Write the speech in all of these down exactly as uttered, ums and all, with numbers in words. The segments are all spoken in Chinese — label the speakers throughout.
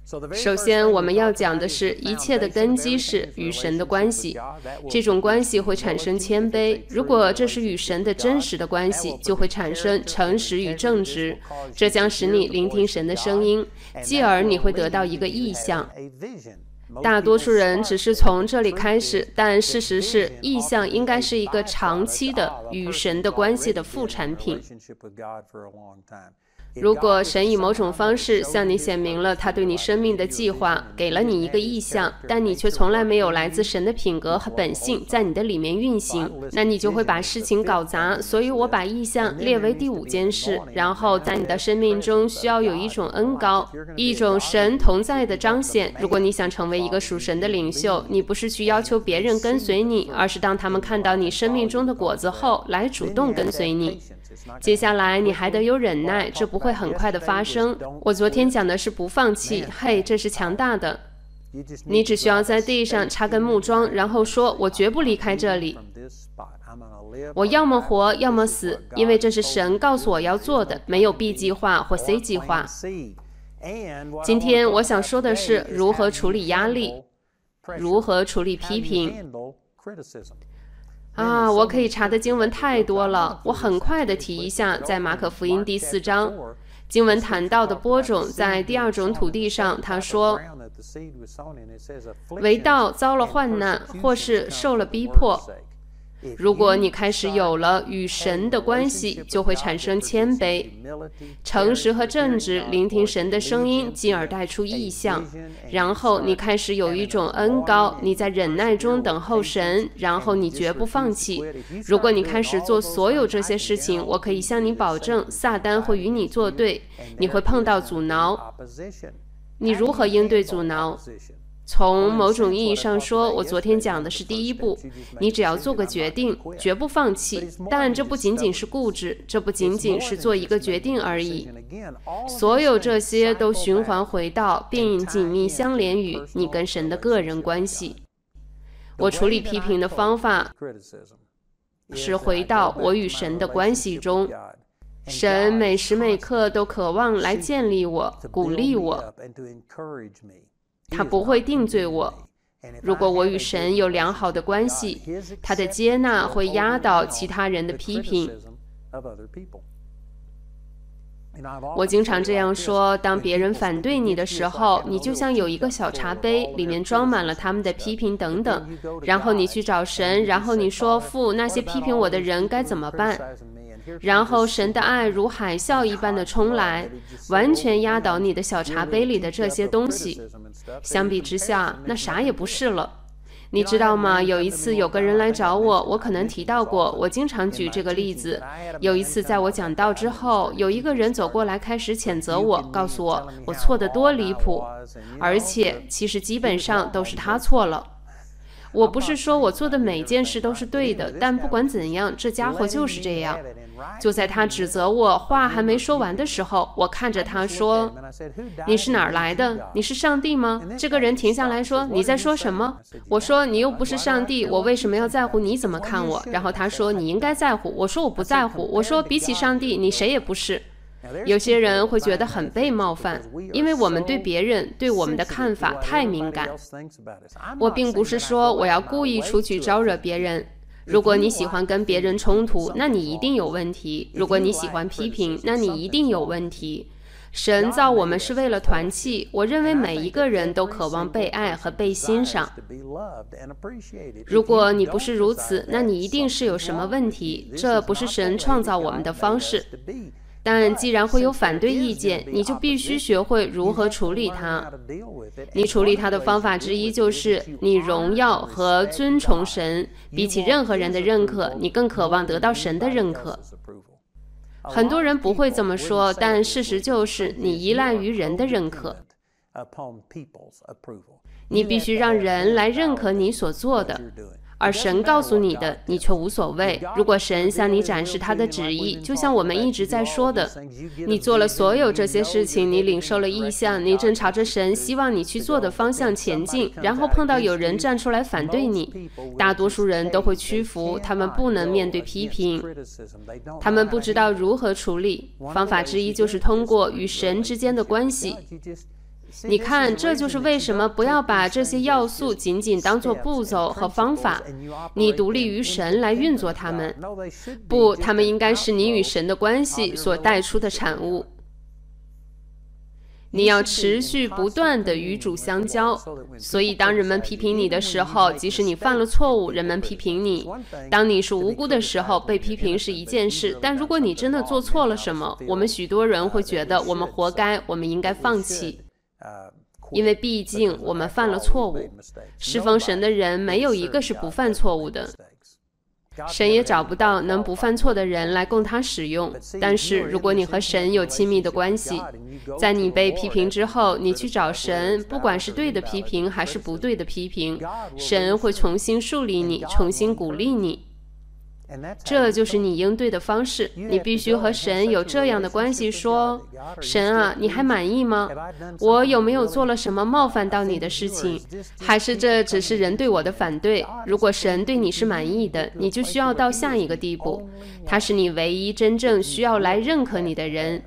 Speaker 1: 首先，我们要讲的是一切的根基是与神的关系，这种关系会产生谦卑。如果这是与神的真实的关系，就会产生诚实与正直，这将使你聆听神的声音，继而你会得到一个意象。大多数人只是从这里开始，但事实是，意象应该是一个长期的与神的关系的副产品。如果神以某种方式向你显明了他对你生命的计划，给了你一个意象，但你却从来没有来自神的品格和本性在你的里面运行，那你就会把事情搞砸。所以我把意象列为第五件事。然后在你的生命中需要有一种恩膏，一种神同在的彰显。如果你想成为一个属神的领袖，你不是去要求别人跟随你，而是当他们看到你生命中的果子后，来主动跟随你。接下来你还得有忍耐，这不会很快的发生。我昨天讲的是不放弃，嘿，这是强大的。你只需要在地上插根木桩，然后说，我绝不离开这里，我要么活要么死，因为这是神告诉我要做的，没有 B 计划或 C 计划。今天我想说的是如何处理压力，如何处理批评。啊，我可以查的经文太多了，我很快的提一下，在马可福音第四章，经文谈到的播种在第二种土地上，他说，为道遭了患难，或是受了逼迫。如果你开始有了与神的关系，就会产生谦卑、诚实和正直，聆听神的声音，进而带出异象。然后你开始有一种恩膏，你在忍耐中等候神，然后你绝不放弃。如果你开始做所有这些事情，我可以向你保证，撒旦会与你作对，你会碰到阻挠。你如何应对阻挠？从某种意义上说，我昨天讲的是第一步，你只要做个决定，绝不放弃。但这不仅仅是固执，这不仅仅是做一个决定而已。所有这些都循环回到，并紧密相连于你跟神的个人关系。我处理批评的方法是回到我与神的关系中。神每时每刻都渴望来建立我，鼓励我。他不会定罪我。如果我与神有良好的关系，他的接纳会压倒其他人的批评。我经常这样说，当别人反对你的时候，你就像有一个小茶杯，里面装满了他们的批评等等，然后你去找神，然后你说，父，那些批评我的人该怎么办？然后神的爱如海啸一般的冲来，完全压倒你的小茶杯里的这些东西。相比之下，那啥也不是了。你知道吗？有一次有个人来找我，我可能提到过，我经常举这个例子。有一次在我讲道之后，有一个人走过来开始谴责我，告诉我我错得多离谱，而且其实基本上都是他错了。我不是说我做的每件事都是对的，但不管怎样，这家伙就是这样。就在他指责我话还没说完的时候，我看着他说，你是哪儿来的？你是上帝吗？这个人停下来说，你在说什么？我说，你又不是上帝，我为什么要在乎你怎么看我？然后他说，你应该在乎。我说，我不在乎。我说，比起上帝，你谁也不是。有些人会觉得很被冒犯，因为我们对别人对我们的看法太敏感。我并不是说我要故意出去招惹别人。如果你喜欢跟别人冲突，那你一定有问题；如果你喜欢批评，那你一定有问题。神造我们是为了团契，我认为每一个人都渴望被爱和被欣赏。如果你不是如此，那你一定是有什么问题，这不是神创造我们的方式。但既然会有反对意见，你就必须学会如何处理它。你处理它的方法之一就是你荣耀和尊崇神，比起任何人的认可，你更渴望得到神的认可。很多人不会这么说，但事实就是你依赖于人的认可。你必须让人来认可你所做的。而神告诉你的，你却无所谓。如果神向你展示他的旨意，就像我们一直在说的，你做了所有这些事情，你领受了意象，你正朝着神希望你去做的方向前进，然后碰到有人站出来反对你，大多数人都会屈服，他们不能面对批评，他们不知道如何处理。方法之一就是通过与神之间的关系。 你看，这就是为什么不要把这些要素仅仅当作步骤和方法，你独立于神来运作它们。不，它们应该是你与神的关系所带出的产物。你要持续不断地与主相交，所以当人们批评你的时候，即使你犯了错误，人们批评你。当你是无辜的时候，被批评是一件事，但如果你真的做错了什么，我们许多人会觉得我们活该，我们应该放弃，因为毕竟我们犯了错误。侍奉神的人没有一个是不犯错误的。神也找不到能不犯错的人来供他使用，但是如果你和神有亲密的关系，在你被批评之后，你去找神，不管是对的批评还是不对的批评，神会重新树立你，重新鼓励你。这就是你应对的方式。你必须和神有这样的关系，说：神啊，你还满意吗？我有没有做了什么冒犯到你的事情？还是这只是人对我的反对？如果神对你是满意的，你就需要到下一个地步，他是你唯一真正需要来认可你的人。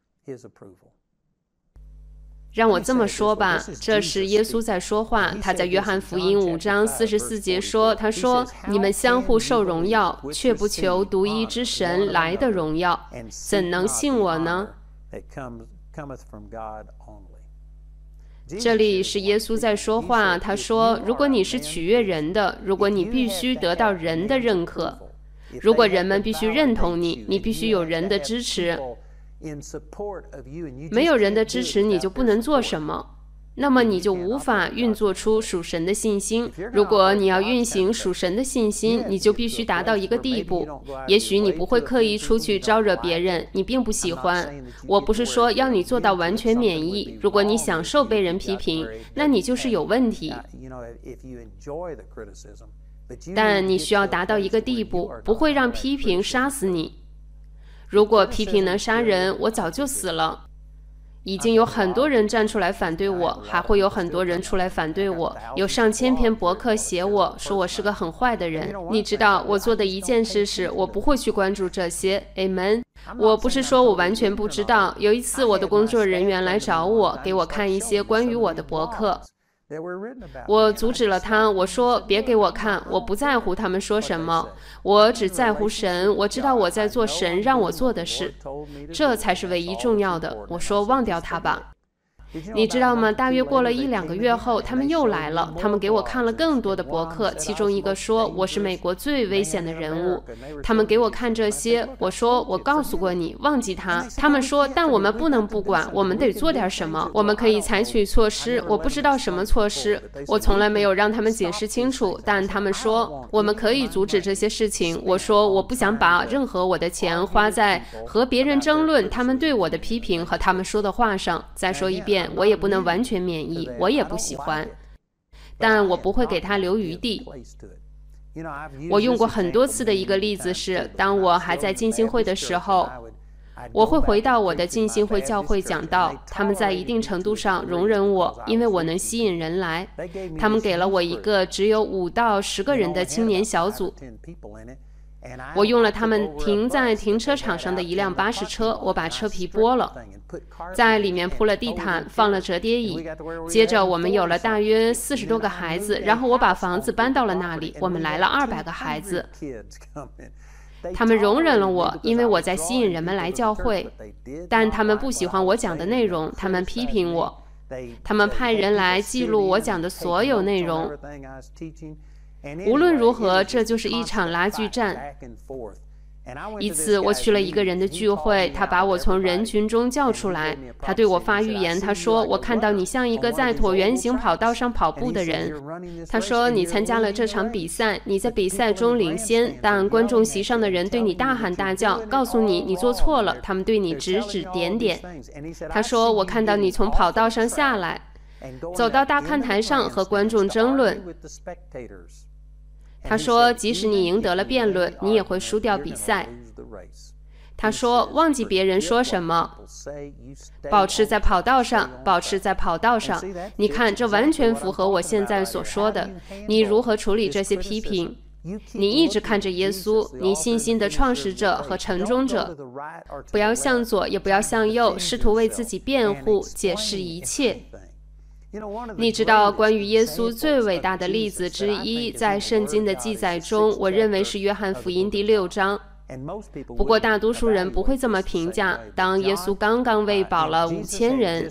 Speaker 1: 让我这么说吧，这是耶稣在说话。他在约翰福音五章四十四节说：他说，你们相互受荣耀，却不求独一之神来的荣耀，怎能信我呢？这里是耶稣在说话。他说，如果你是取悦人的，如果你必须得到人的认可，如果人们必须认同你，你必须有人的支持。没有人的支持，你就不能做什么，那么你就无法运作出属神的信心。如果你要运行属神的信心，你就必须达到一个地步。也许你不会刻意出去招惹别人，你并不喜欢。我不是说要你做到完全免疫。如果你享受被人批评，那你就是有问题。但你需要达到一个地步，不会让批评杀死你。如果批评能杀人，我早就死了。已经有很多人站出来反对我，还会有很多人出来反对我。有上千篇博客写我，说我是个很坏的人。你知道，我做的一件事是，我不会去关注这些。Amen。我不是说我完全不知道。有一次，我的工作人员来找我，给我看一些关于我的博客。我阻止了他，我说别给我看，我不在乎他们说什么，我只在乎神，我知道我在做神让我做的事，这才是唯一重要的。我说忘掉它吧。你知道吗？大约过了一两个月后，他们又来了，他们给我看了更多的博客，其中一个说我是美国最危险的人物。他们给我看这些，我说我告诉过你，忘记他。他们说，但我们不能不管，我们得做点什么，我们可以采取措施。我不知道什么措施，我从来没有让他们解释清楚，但他们说我们可以阻止这些事情。我说我不想把任何我的钱花在和别人争论他们对我的批评和他们说的话上。再说一遍，我也不能完全免疫，我也不喜欢，但我不会给他留余地。我用过很多次的一个例子是，当我还在浸信会的时候，我会回到我的浸信会教会讲道，他们在一定程度上容忍我，因为我能吸引人来。他们给了我一个只有五到十个人的青年小组。我用了他们停在停车场上的一辆巴士车，我把车皮剥了，在里面铺了地毯，放了折叠椅。接着我们有了大约四十多个孩子，然后我把房子搬到了那里，我们来了二百个孩子。他们容忍了我，因为我在吸引人们来教会，但他们不喜欢我讲的内容，他们批评我。他们派人来记录我讲的所有内容。无论如何，这就是一场拉锯战。一次，我去了一个人的聚会，他把我从人群中叫出来，他对我发预言，他说，我看到你像一个在椭圆形跑道上跑步的人。他说，你参加了这场比赛，你在比赛中领先，但观众席上的人对你大喊大叫，告诉你你做错了，他们对你指指点点。他说，我看到你从跑道上下来，走到大看台上和观众争论。他说，即使你赢得了辩论，你也会输掉比赛。他说，忘记别人说什么，保持在跑道上，保持在跑道上。你看，这完全符合我现在所说的。你如何处理这些批评？你一直看着耶稣，你信心的创始者和成终者。不要向左，也不要向右，试图为自己辩护，解释一切。 你知道，关于耶稣最伟大的例子之一，在圣经的记载中，我认为是约翰福音第六章。不过大多数人不会这么评价。当耶稣刚刚喂饱了五千人，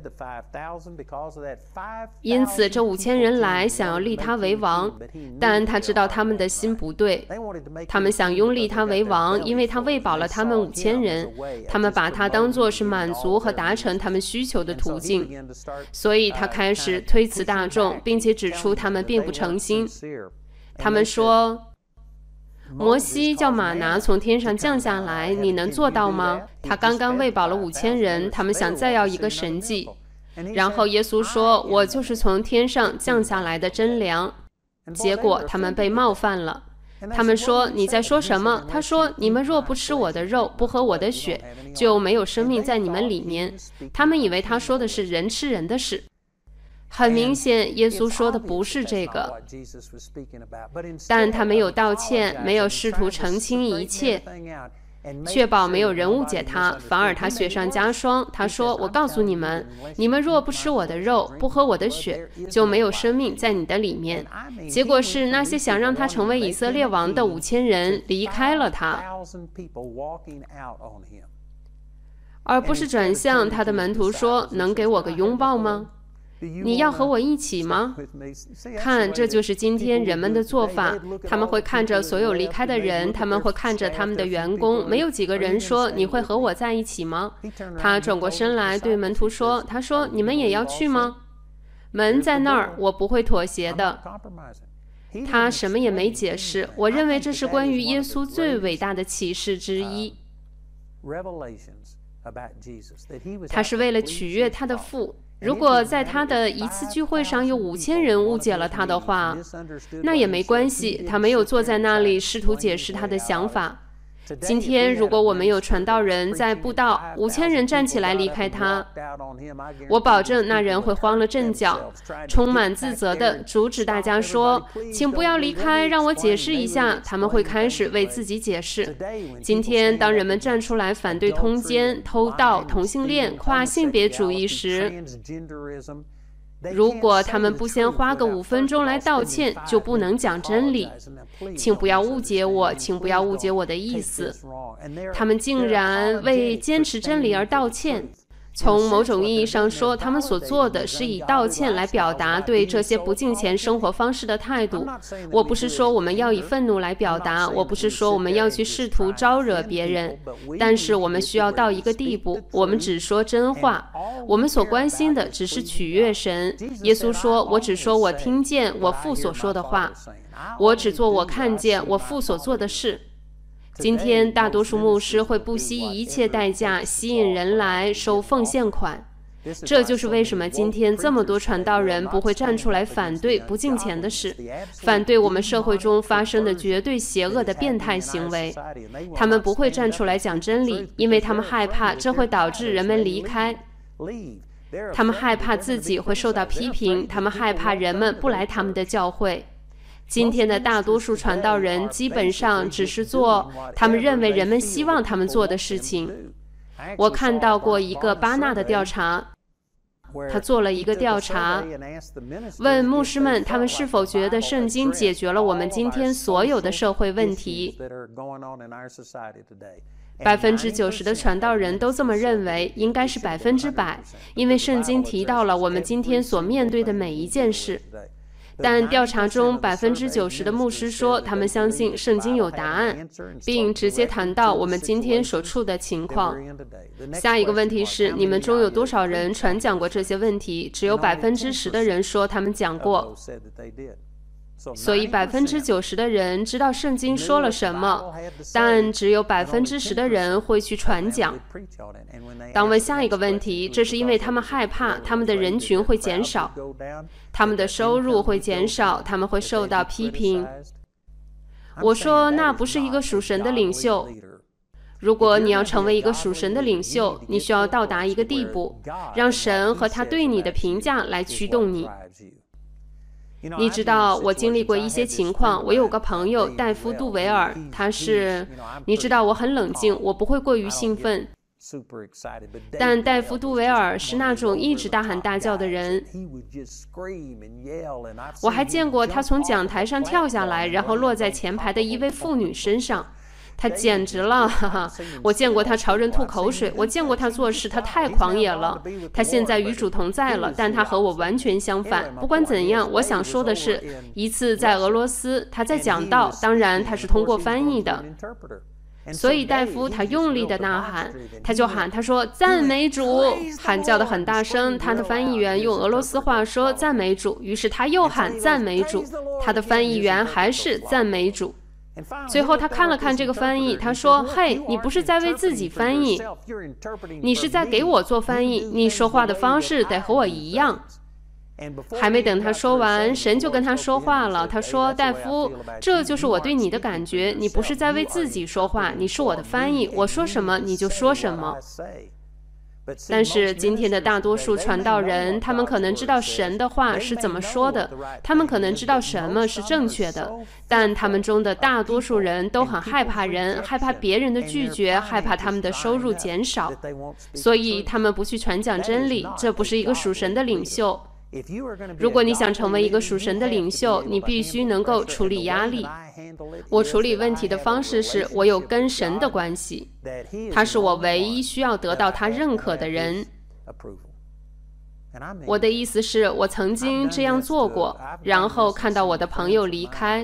Speaker 1: 因此这五千人来想要立他为王，但他知道他们的心不对，他们想拥立他为王，因为他喂饱了他们五千人，他们把他当作是满足和达成他们需求的途径，所以他开始推辞大众，并且指出他们并不诚心。他们说，摩西叫玛拿从天上降下来，你能做到吗？他刚刚喂饱了五千人，他们想再要一个神迹。然后耶稣说，我就是从天上降下来的真粮。结果他们被冒犯了。他们说，你在说什么？他说，你们若不吃我的肉，不喝我的血，就没有生命在你们里面。他们以为他说的是人吃人的事。很明显，耶稣说的不是这个，但他没有道歉，没有试图澄清一切，确保没有人误解他，反而他雪上加霜。他说，我告诉你们，你们若不吃我的肉，不喝我的血，就没有生命在你的里面。结果是那些想让他成为以色列王的五千人离开了他，而不是转向他的门徒说，能给我个拥抱吗？你要和我一起吗？看，这就是今天人们的做法。他们会看着所有离开的人，他们会看着他们的员工，没有几个人说，你会和我在一起吗？他转过身来对门徒说，他说，你们也要去吗？门在那儿，我不会妥协的。他什么也没解释。我认为这是关于耶稣最伟大的启示之一。他是为了取悦他的父。如果在他的一次聚会上有五千人误解了他的话，那也没关系，他没有坐在那里试图解释他的想法。今天如果我们有传道人在布道，五千人站起来离开他，我保证那人会慌了阵脚，充满自责地阻止大家说，请不要离开，让我解释一下。他们会开始为自己解释。今天当人们站出来反对通奸、偷盗、同性恋、跨性别主义时，如果他们不先花个五分钟来道歉，就不能讲真理。请不要误解我，请不要误解我的意思。他们竟然为坚持真理而道歉。从某种意义上说，他们所做的是以道歉来表达对这些不敬虔生活方式的态度。我不是说我们要以愤怒来表达，我不是说我们要去试图招惹别人，但是我们需要到一个地步，我们只说真话。我们所关心的只是取悦神。耶稣说，我只说我听见我父所说的话，我只做我看见我父所做的事。今天大多数牧师会不惜一切代价吸引人来收奉献款，这就是为什么今天这么多传道人不会站出来反对不敬虔的事，反对我们社会中发生的绝对邪恶的变态行为。他们不会站出来讲真理，因为他们害怕这会导致人们离开，他们害怕自己会受到批评，他们害怕人们不来他们的教会。今天的大多数传道人基本上只是做他们认为人们希望他们做的事情。我看到过一个巴纳的调查，他做了一个调查，问牧师们他们是否觉得圣经解决了我们今天所有的社会问题。百分之九十的传道人都这么认为，应该是百分之百，因为圣经提到了我们今天所面对的每一件事。但调查中百分之九十的牧师说，他们相信圣经有答案，并直接谈到我们今天所处的情况。下一个问题是，你们中有多少人传讲过这些问题？只有百分之十的人说他们讲过。所以百分之九十的人知道圣经说了什么，但只有百分之十的人会去传讲。当问下一个问题，这是因为他们害怕他们的人群会减少，他们的收入会减少，他们会受到批评。我说那不是一个属神的领袖。如果你要成为一个属神的领袖，你需要到达一个地步，让神和他对你的评价来驱动你。你知道，我经历过一些情况。我有个朋友戴夫·杜维尔，他是，你知道我很冷静，我不会过于兴奋。 但戴夫·杜维尔是那种一直大喊大叫的人。我还见过他从讲台上跳下来，然后落在前排的一位妇女身上。他简直了，哈哈！我见过他朝人吐口水，我见过他做事，他太狂野了。他现在与主同在了，但他和我完全相反。不管怎样，我想说的是，一次在俄罗斯，他在讲道，当然他是通过翻译的。所以戴夫他用力的呐喊，他就喊，他说赞美主，喊叫的很大声。他的翻译员用俄罗斯话说赞美主，于是他又喊赞美主，他的翻译员还是赞美主。最后他看了看这个翻译，他说，嘿，你不是在为自己翻译，你是在给我做翻译，你说话的方式得和我一样。还没等他说完，神就跟他说话了。他说，戴夫，这就是我对你的感觉，你不是在为自己说话，你是我的翻译，我说什么你就说什么。但是今天的大多数传道人，他们可能知道神的话是怎么说的，他们可能知道什么是正确的，但他们中的大多数人都很害怕人，害怕别人的拒绝，害怕他们的收入减少，所以他们不去传讲真理。这不是一个属神的领袖。如果你想成为一个属神的领袖，你必须能够处理压力。我处理问题的方式是，我有跟神的关系，他是我唯一需要得到他认可的人。我的意思是，我曾经这样做过，然后看到我的朋友离开。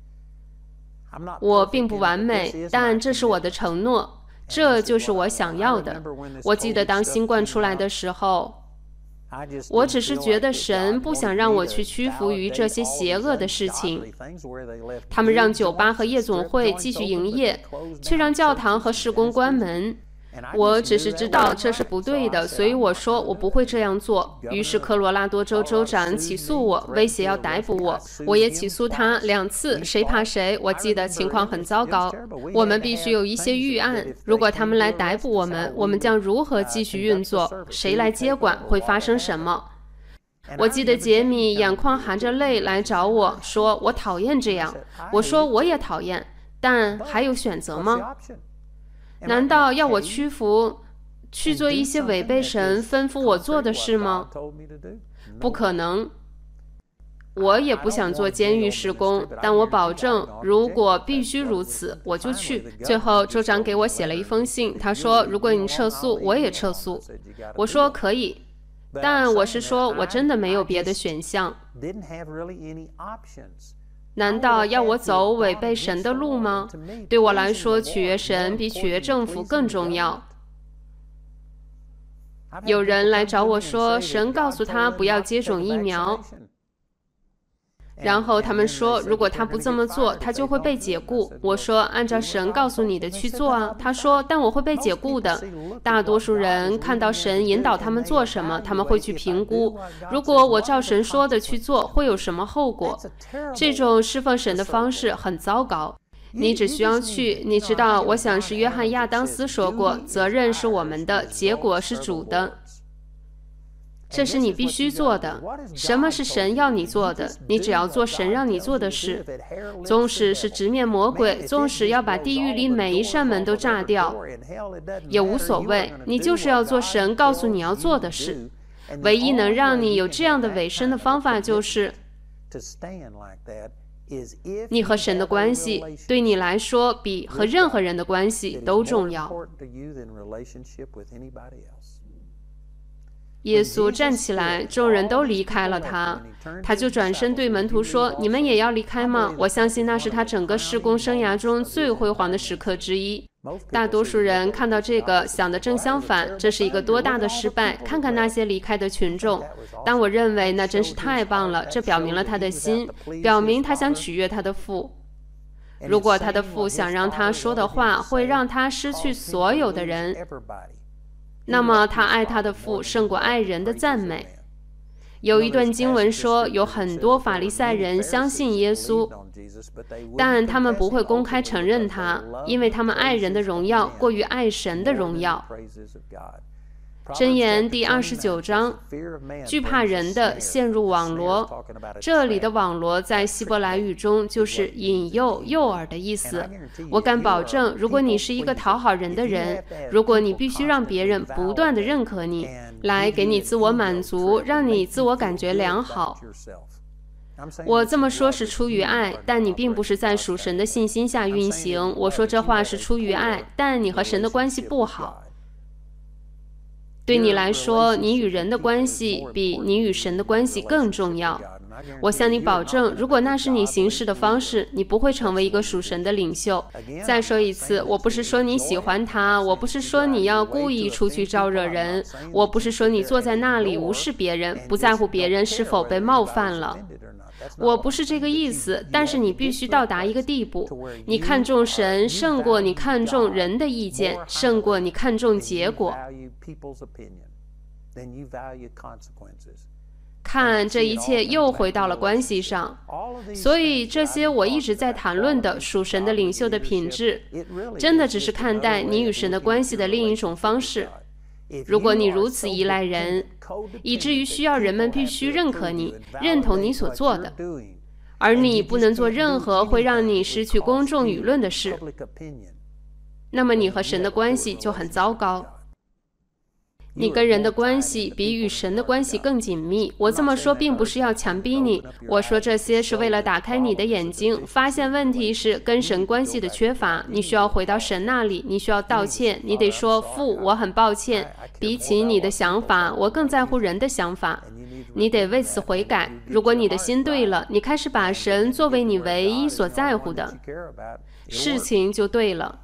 Speaker 1: 我并不完美，但这是我的承诺，这就是我想要的。我记得当新冠出来的时候，我只是觉得神不想让我去屈服于这些邪恶的事情。他们让酒吧和夜总会继续营业，却让教堂和事工关门。我只是知道这是不对的，所以我说我不会这样做。于是科罗拉多州州长起诉我，威胁要逮捕我。我也起诉他两次，谁怕谁。我记得情况很糟糕，我们必须有一些预案。如果他们来逮捕我们，我们将如何继续运作？谁来接管？会发生什么？我记得杰米眼眶含着泪来找我说，我讨厌这样。我说我也讨厌，但还有选择吗？难道要我屈服，去做一些违背神吩咐我做的事吗？不可能。我也不想做监狱事工，但我保证，如果必须如此，我就去。最后，州长给我写了一封信，他说，如果你撤诉，我也撤诉。我说可以，但我是说我真的没有别的选项。难道要我走违背神的路吗？对我来说，取悦神比取悦政府更重要。有人来找我说，神告诉他不要接种疫苗。然后他们说，如果他不这么做，他就会被解雇。我说，按照神告诉你的去做啊。他说，但我会被解雇的。大多数人看到神引导他们做什么，他们会去评估，如果我照神说的去做，会有什么后果。这种侍奉神的方式很糟糕。你只需要去，你知道，我想是约翰亚当斯说过，责任是我们的，结果是主的。这是你必须做的。什么是神要你做的？你只要做神让你做的事。纵使是直面魔鬼，纵使要把地狱里每一扇门都炸掉，也无所谓。你就是要做神告诉你要做的事。唯一能让你有这样的委身的方法，就是你和神的关系对你来说比和任何人的关系都重要。耶稣站起来，众人都离开了他，他就转身对门徒说，你们也要离开吗？我相信那是他整个事工生涯中最辉煌的时刻之一。大多数人看到这个想的正相反，这是一个多大的失败，看看那些离开的群众。但我认为那真是太棒了，这表明了他的心，表明他想取悦他的父。如果他的父想让他说的话会让他失去所有的人，那么他爱他的父胜过爱人的赞美。有一段经文说，有很多法利赛人相信耶稣，但他们不会公开承认他，因为他们爱人的荣耀过于爱神的荣耀。 箴言第二十九章，惧怕人的陷入网罗。这里的网罗在希伯来语中就是引诱、诱饵的意思。我敢保证，如果你是一个讨好人的人，如果你必须让别人不断地认可你，来给你自我满足，让你自我感觉良好，我这么说是出于爱，但你并不是在属神的信心下运行。我说这话是出于爱，但你和神的关系不好。对你来说，你与人的关系比你与神的关系更重要。我向你保证，如果那是你行事的方式，你不会成为一个属神的领袖。再说一次，我不是说你喜欢他，我不是说你要故意出去招惹人，我不是说你坐在那里无视别人，不在乎别人是否被冒犯了。我不是这个意思，但是你必须到达一个地步，你看重神胜过你看重人的意见，胜过你看重结果。看，这一切又回到了关系上。所以这些我一直在谈论的属神的领袖的品质，真的只是看待你与神的关系的另一种方式。如果你如此依赖人，以至于需要人们必须认可你，认同你所做的，而你不能做任何会让你失去公众舆论的事，那么你和神的关系就很糟糕。你跟人的关系比与神的关系更紧密。我这么说并不是要强逼你，我说这些是为了打开你的眼睛，发现问题是跟神关系的缺乏。你需要回到神那里，你需要道歉，你得说父，我很抱歉，比起你的想法，我更在乎人的想法。你得为此悔改。如果你的心对了，你开始把神作为你唯一所在乎的，事情就对了。